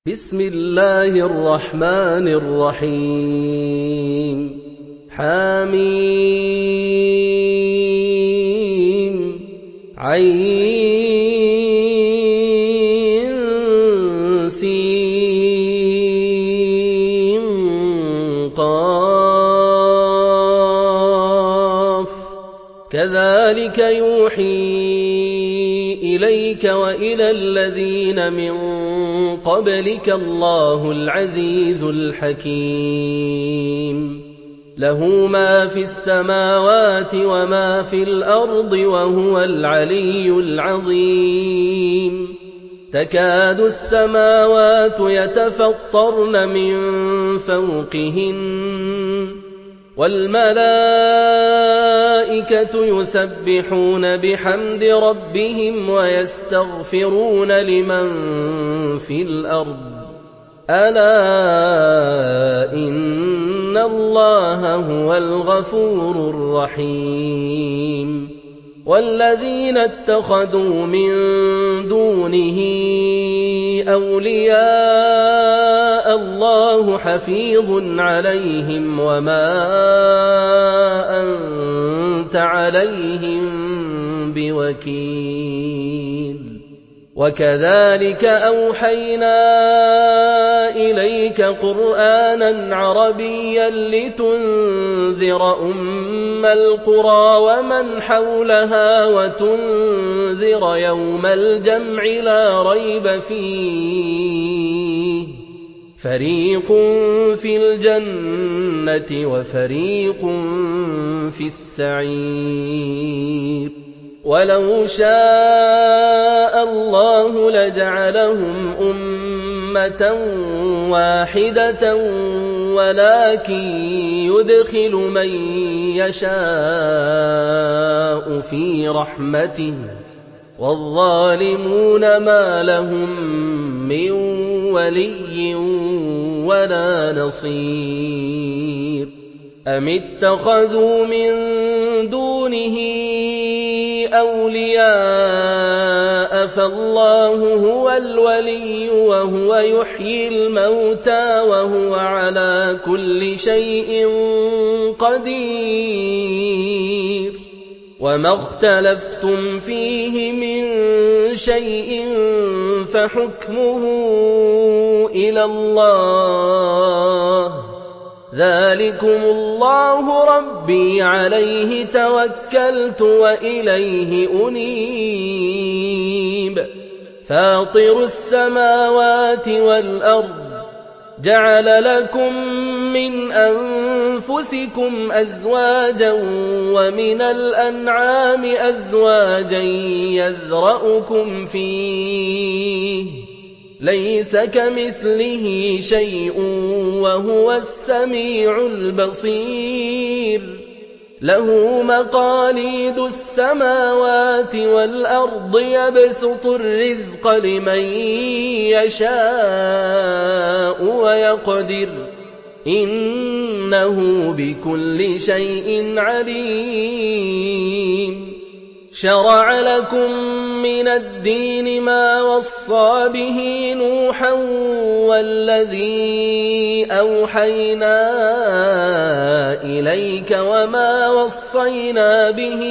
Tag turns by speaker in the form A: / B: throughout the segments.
A: بسم الله الرحمن الرحيم حميم عين سين قاف كذلك يوحي إليك وإلى الذين من قبلك الله العزيز الحكيم له ما في السماوات وما في الأرض وهو العلي العظيم تكاد السماوات يتفطرن من فوقهن والملائكة يسبحون بحمد ربهم ويستغفرون لمن في الأرض ألا إن الله هو الغفور الرحيم والذين اتخذوا من دونه أولياء الله حفيظ عليهم وما أنت عليهم بوكيل وكذلك أوحينا إليك قرآنا عربيا لتنذر أم القرى ومن حولها وتنذر يوم الجمع لا ريب فيه فريق في الجنة وفريق في السعير ولو شاء الله لجعلهم أمة واحدة ولكن يدخل من يشاء في رحمته والظالمون ما لهم من ولي ولا نصير أم اتخذوا من دونه أولياء فالله هو الولي وهو يحيي الموتى وهو على كل شيء قدير وما اختلفتم فيه من شيء فحكمه إلى الله ذلكم الله ربي عليه توكلت وإليه أنيب فاطر السماوات والأرض جعل لكم من أنفسكم أزواجا ومن الأنعام أزواجا يذرأكم فيه ليس كمثله شيء وهو السميع البصير له مقاليد السماوات والأرض يبسط الرزق لمن يشاء ويقدر إنه بكل شيء عليم شرع لكم من الدين ما وصى به نوحا والذي أوحينا إليك وما وصينا به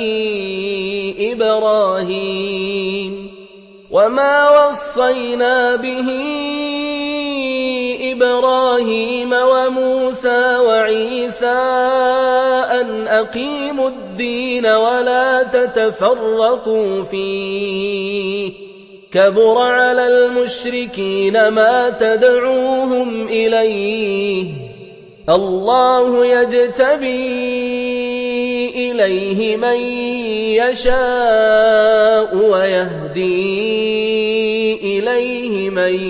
A: إبراهيم وموسى وعيسى أن أقيموا الدين ولا تتفرقوا فيه كبر على المشركين ما تدعوهم إليه الله يجتبي إليه من يشاء ويهدي إليه من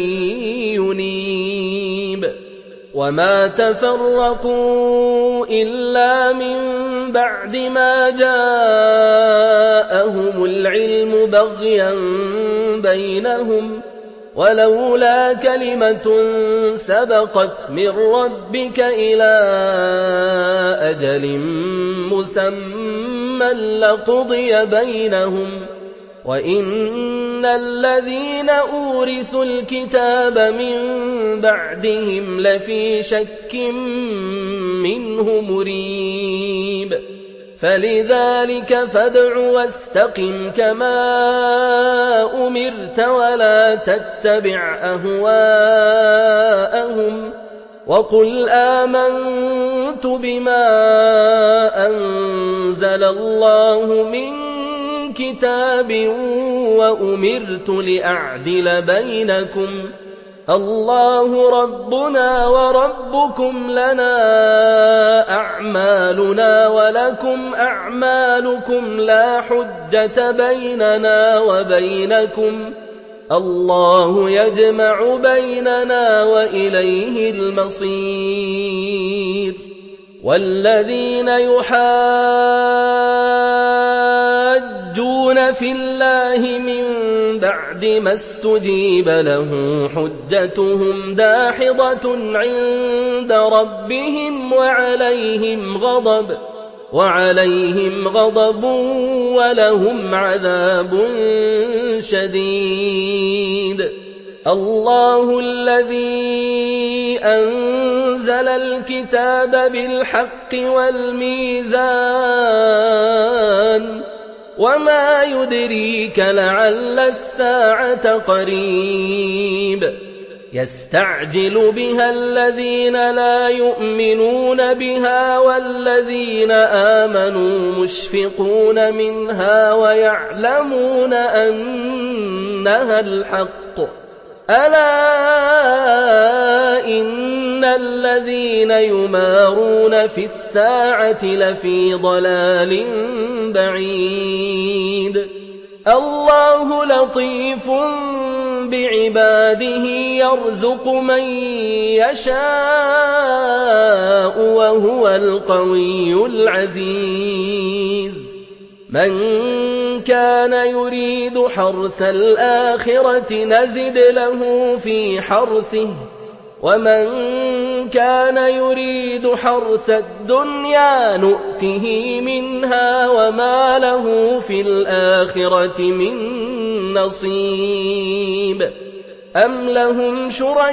A: ينيب وما تفرقوا إلا من بعد ما جاءهم العلم بغيا بينهم ولولا كلمة سبقت من ربك إلى أجل مسمى لقضي بينهم وَإِنَّ الَّذِينَ أُورِثُوا الْكِتَابَ مِن بعدهم لفي شك منه مريب فلذلك فادع واستقم كما أمرت ولا تتبع أهواءهم وقل آمنت بما أنزل الله من كتاب وأمرت لأعدل بينكم الله ربنا وربكم لنا أعمالنا ولكم أعمالكم لا حجة بيننا وبينكم الله يجمع بيننا وإليه المصير والذين يحاجون في الله من بعد ما استجيب له حجتهم داحضة عند ربهم وعليهم غضب ولهم عذاب شديد الله الذي أنزل الكتاب بالحق والميزان وما يدريك لعل الساعة قريب يستعجل بها الذين لا يؤمنون بها والذين آمنوا مشفقون منها ويعلمون أنها الحق ألا إن الذين يمارون في الساعة لفي ضلال بعيد الله لطيف بعباده يرزق من يشاء وهو القوي العزيز من كان يريد حرث الآخرة نزد له في حرثه ومن كان يريد حرث الدنيا نؤته منها وما له في الآخرة من نصيب أم لهم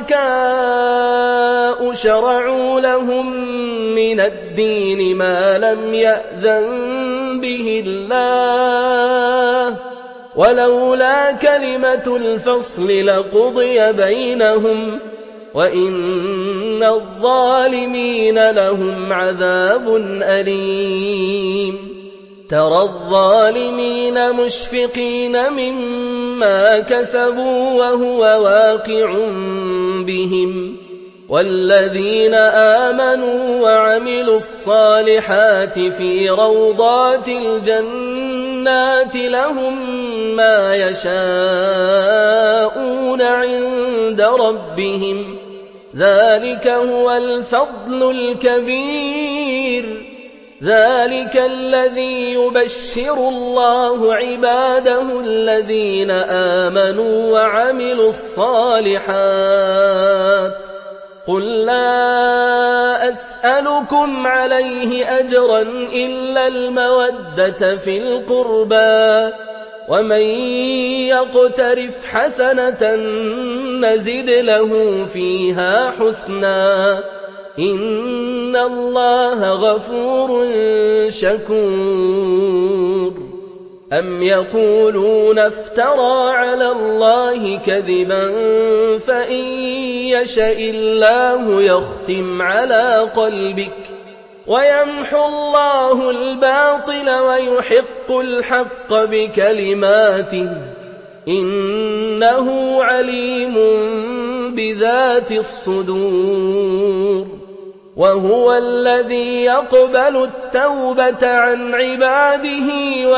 A: شركاء شرعوا لهم من الدين ما لم يأذن به الله ولولا كلمة الفصل لقضي بينهم وإن الظالمين لهم عذاب أليم ترى الظالمين مشفقين مما كسبوا وهو واقع بهم والذين آمنوا وعملوا الصالحات في روضات الجنات لهم ما يشاءون عند ربهم ذلك هو الفضل الكبير ذلك الذي يبشر الله عباده الذين آمنوا وعملوا الصالحات قل لا أسألكم عليه أجرا إلا المودة في القربى ومن يقترف حسنة نزد له فيها حسنا إن الله غفور شكور أم يقولون افترى على الله كذبا فإن يشأ الله يختم على قلبك ويمحو الله الباطل ويحق الحق بكلماته إنه عليم بذات الصدور وهو الذي يقبل التوبة عن عباده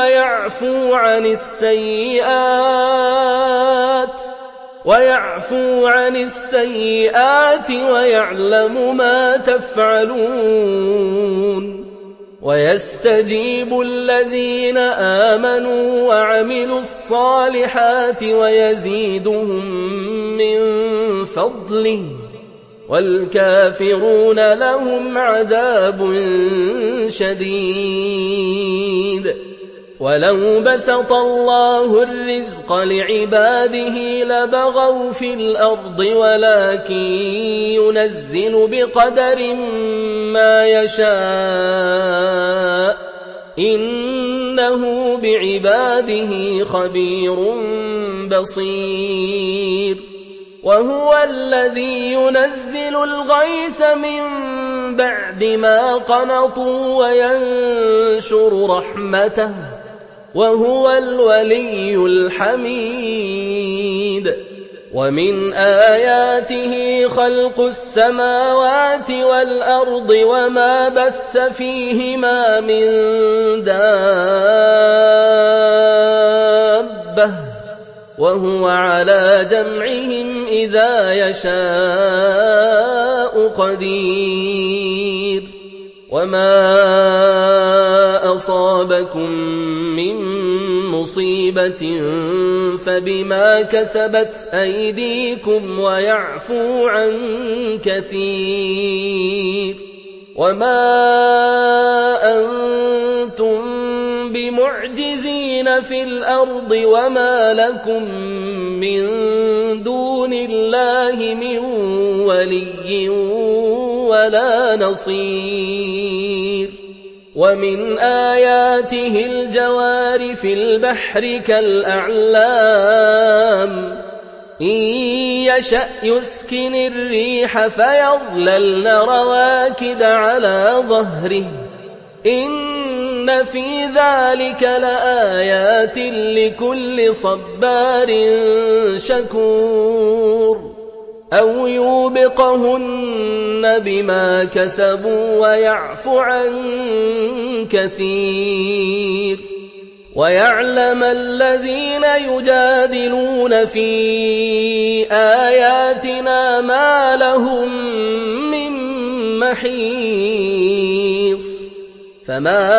A: ويعفو عن السيئات ويعلم ما تفعلون ويستجيب الذين آمنوا وعملوا الصالحات ويزيدهم من فضله والكافرون لهم عذاب شديد وَلَوْ بَسَطَ اللَّهُ الرِّزْقَ لِعِبَادِهِ لَبَغَوْا فِي الْأَرْضِ وَلَٰكِن يُنَزِّلُ بِقَدَرٍ مَّا يَشَاءُ ۚ إِنَّهُ بِعِبَادِهِ خَبِيرٌ بَصِيرٌ وَهُوَ الَّذِي يُنَزِّلُ الْغَيْثَ مِن بَعْدِ مَا قَنَطُوا وَيَنشُرُ رَحْمَتَهُ ۚ وَهُوَ الْوَلِيُّ الْحَمِيدُ وَمِنْ آيَاتِهِ خَلْقُ السَّمَاوَاتِ وَالْأَرْضِ وَمَا بَثَّ فِيهِمَا مِن دَابَّةٍ ۚ وَهُوَ عَلَىٰ جَمْعِهِمْ إِذَا يَشَاءُ قَدِيرٌ وَمَا أَصَابَكُم مِّن مُّصِيبَةٍ فَبِمَا كَسَبَتْ أَيْدِيكُمْ وَيَعْفُو عَن كَثِيرٍ وَمَا أَنتُم بِمُعْجِزِينَ فِي الْأَرْضِ وَمَا لَكُم مِّن دُونِ اللَّهِ مِن وَلِيٍّ وَلَا نَصِيرٍ وَمِنْ آيَاتِهِ الْجَوَارِ فِي الْبَحْرِ كَالْأَعْلَامِ إِن يَشَأْ يُسْكِنِ الرِّيحَ فَيَظْلَلْنَ رَوَاكِدَ عَلَىٰ ظَهْرِهِ ۚ إِنَّ فِي ذَٰلِكَ لَآيَاتٍ لِّكُلِّ صَبَّارٍ شَكُورٍ أَوْ يُوبِقْهُنَّ بِمَا كَسَبُوا وَيَعْفُ عَن كَثِيرٍ وَيَعْلَمَ الَّذِينَ يُجَادِلُونَ فِي آيَاتِنَا مَا لَهُم مِّن مَّحِيصٍ فَمَا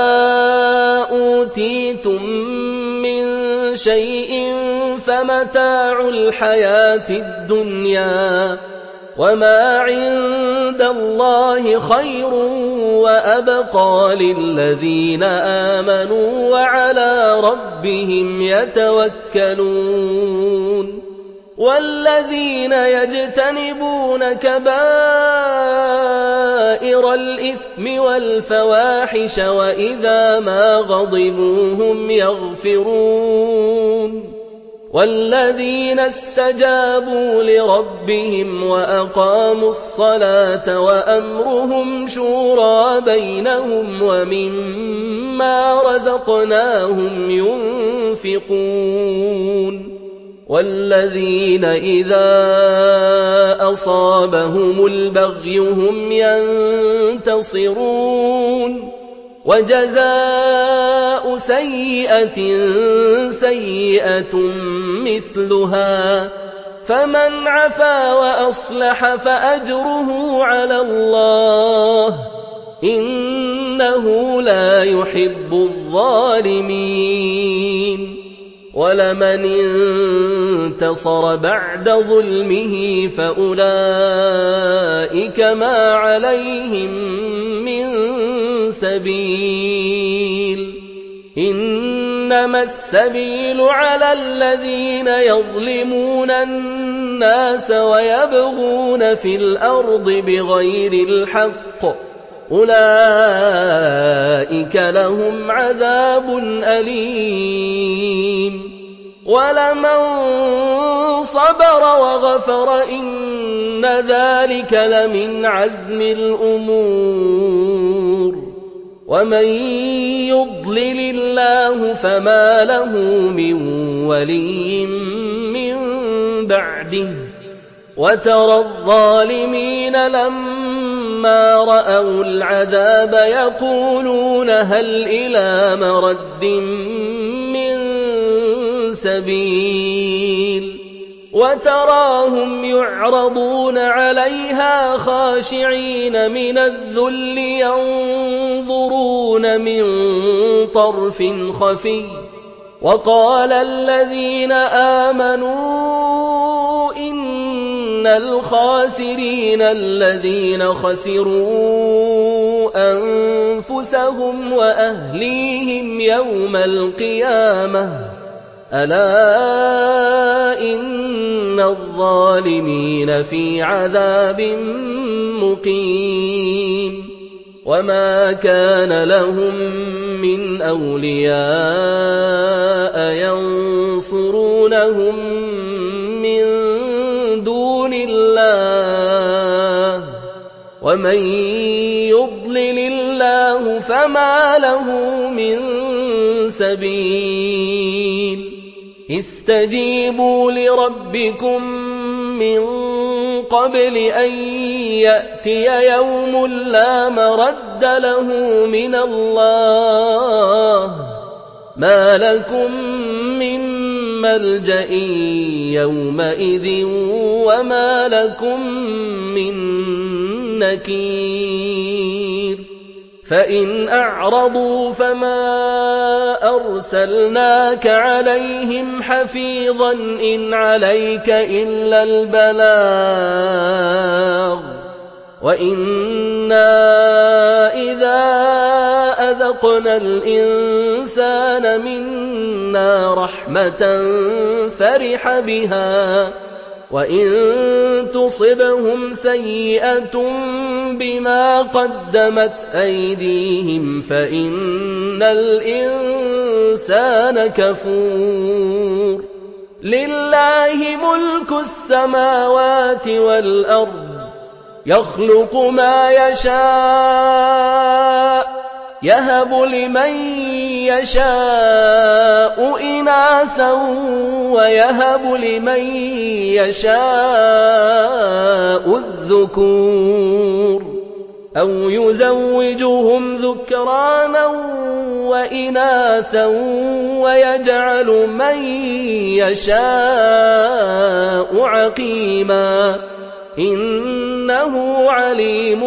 A: أُوتِيتُم مِّن شَيْءٍ فَمَتَاعُ الْحَيَاةِ الدُّنْيَا ۖ وَمَا عِندَ اللَّهِ خَيْرٌ وَأَبْقَىٰ لِلَّذِينَ آمَنُوا وَعَلَىٰ رَبِّهِمْ يَتَوَكَّلُونَ وَالَّذِينَ يَجْتَنِبُونَ كَبَائِرَ الْإِثْمِ وَالْفَوَاحِشَ وَإِذَا مَا غَضِبُوا هُمْ يَغْفِرُونَ وَالَّذِينَ اسْتَجَابُوا لِرَبِّهِمْ وَأَقَامُوا الصَّلَاةَ وَأَمْرُهُمْ شُورَىٰ بَيْنَهُمْ وَمِمَّا رَزَقْنَاهُمْ يُنفِقُونَ وَالَّذِينَ إِذَا أَصَابَهُمُ الْبَغْيُ هُمْ يَنتَصِرُونَ وَجَزَاءُ سَيِّئَةٍ سَيِّئَةٌ مِّثْلُهَا ۖ فَمَنْ عَفَا وَأَصْلَحَ فَأَجْرُهُ عَلَى اللَّهِ ۚ إِنَّهُ لَا يُحِبُّ الظَّالِمِينَ وَلَمَنِ انتَصَرَ بَعْدَ ظُلْمِهِ فَأُولَٰئِكَ مَا عَلَيْهِم مِّن سَبِيلٍ ۚ إِنَّمَا السَّبِيلُ عَلَى الَّذِينَ يَظْلِمُونَ النَّاسَ وَيَبْغُونَ فِي الْأَرْضِ بِغَيْرِ الْحَقِّ ۚ أُولَٰئِكَ لَهُمْ عَذَابٌ أَلِيمٌ وَلَمَن صَبَرَ وَغَفَرَ إِنَّ ذَٰلِكَ لَمِنْ عَزْمِ الْأُمُورِ وَمَن يُضْلِلِ اللَّهُ فَمَا لَهُ مِن وَلِيٍّ مِّن بَعْدِهِ ۗ وَتَرَى الظَّالِمِينَ لَمَّا رَأَوُا الْعَذَابَ يَقُولُونَ هَلْ إِلَىٰ مَرَدٍّ مِّن سَبِيلٍ وَتَرَاهُمْ يُعْرَضُونَ عَلَيْهَا خَاشِعِينَ مِنَ الذُّلِّ يَنظُرُونَ مِن طَرْفٍ خَفِيٍّ وَقَالَ الَّذِينَ آمَنُوا إِنَّ الْخَاسِرِينَ الَّذِينَ خَسِرُوا أنفسهم وأهليهم يوم القيامة ألا إن الظالمين في عذاب مقيم وما كان لهم من أولياء ينصرونهم من دون الله ومن يضلل الله فما له من سبيل استجيبوا لربكم من قبل أن يأتي يوم لا مرد له من الله ما لكم من ملجأ يومئذ وما لكم من نكير فإن أعرضوا فما أرسلناك عليهم حفيظا إن عليك إلا البلاغ وإنا إذا أذقنا الإنسان منا رحمة فرح بها وإن تصبهم سيئة بما قدمت أيديهم فإن الإنسان كفور لله ملك السماوات والأرض يخلق ما يشاء يهب لمن يشاء إناثا ويهب لمن يشاء الذكور أو يزوجهم ذكرانا وإناثا ويجعل من يشاء عقيما إنه عليم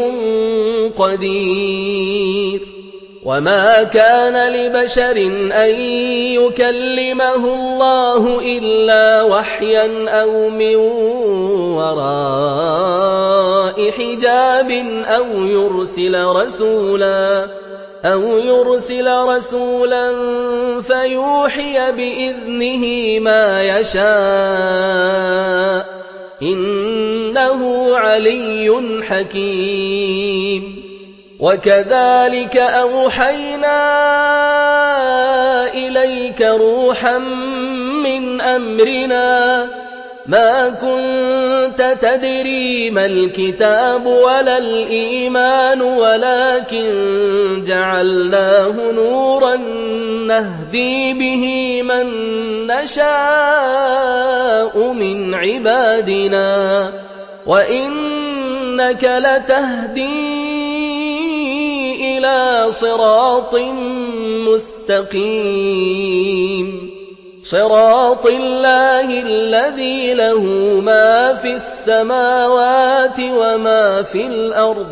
A: قدير وما كان لبشر أن يكلمه الله إلا وحيا أو من وراء حجاب أو يرسل رسولا فيوحي بإذنه ما يشاء إنه علي حكيم وكذلك أوحينا إليك روحا من أمرنا ما كنت تدري ما الكتاب ولا الإيمان ولكن جعلناه نورا نهدي به من نشاء من عبادنا وإنك لتهدي إلى صراط مستقيم صراط الله الذي له ما في السماوات وما في الأرض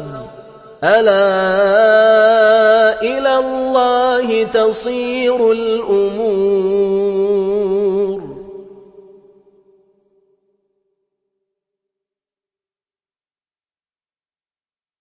A: ألا إلى الله تصير الأمور